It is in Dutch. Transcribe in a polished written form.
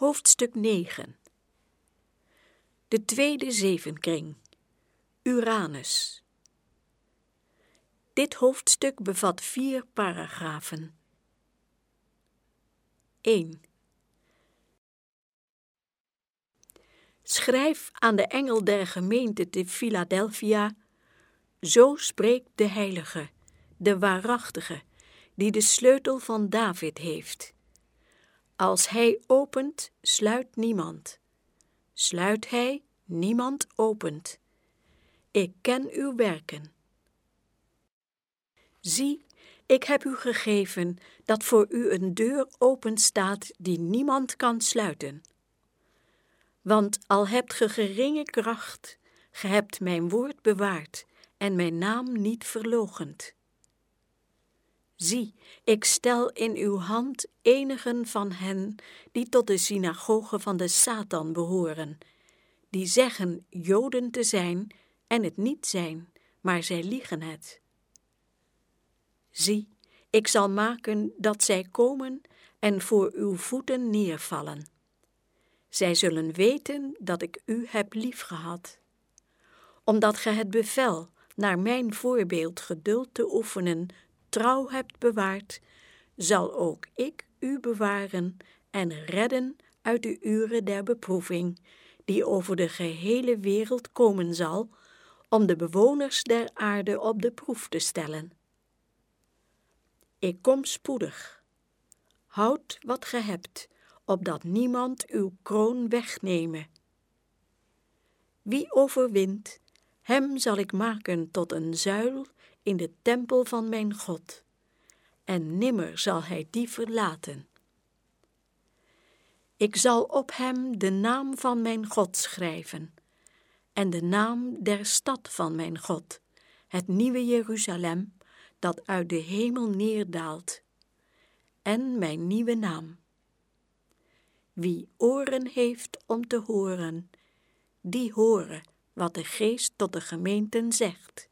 Hoofdstuk 9. De tweede zevenkring. Uranus. Dit hoofdstuk bevat 4 paragrafen. 1. Schrijf aan de engel der gemeente te Philadelphia: zo spreekt de heilige, de waarachtige, die de sleutel van David heeft. Als hij opent, sluit niemand. Sluit hij, niemand opent. Ik ken uw werken. Zie, ik heb u gegeven dat voor u een deur openstaat die niemand kan sluiten. Want al hebt ge geringe kracht, ge hebt mijn woord bewaard en mijn naam niet verloochend. Zie, ik stel in uw hand enigen van hen die tot de synagoge van de Satan behoren, die zeggen Joden te zijn en het niet zijn, maar zij liegen het. Zie, ik zal maken dat zij komen en voor uw voeten neervallen. Zij zullen weten dat ik u heb liefgehad. Omdat ge het bevel naar mijn voorbeeld geduld te oefenen trouw hebt bewaard, zal ook ik u bewaren en redden uit de uren der beproeving, die over de gehele wereld komen zal, om de bewoners der aarde op de proef te stellen. Ik kom spoedig. Houd wat ge hebt, opdat niemand uw kroon wegneme. Wie overwint, hem zal ik maken tot een zuil in de tempel van mijn God, en nimmer zal hij die verlaten. Ik zal op hem de naam van mijn God schrijven, en de naam der stad van mijn God, het nieuwe Jeruzalem, dat uit de hemel neerdaalt, en mijn nieuwe naam. Wie oren heeft om te horen, die horen wat de Geest tot de gemeenten zegt.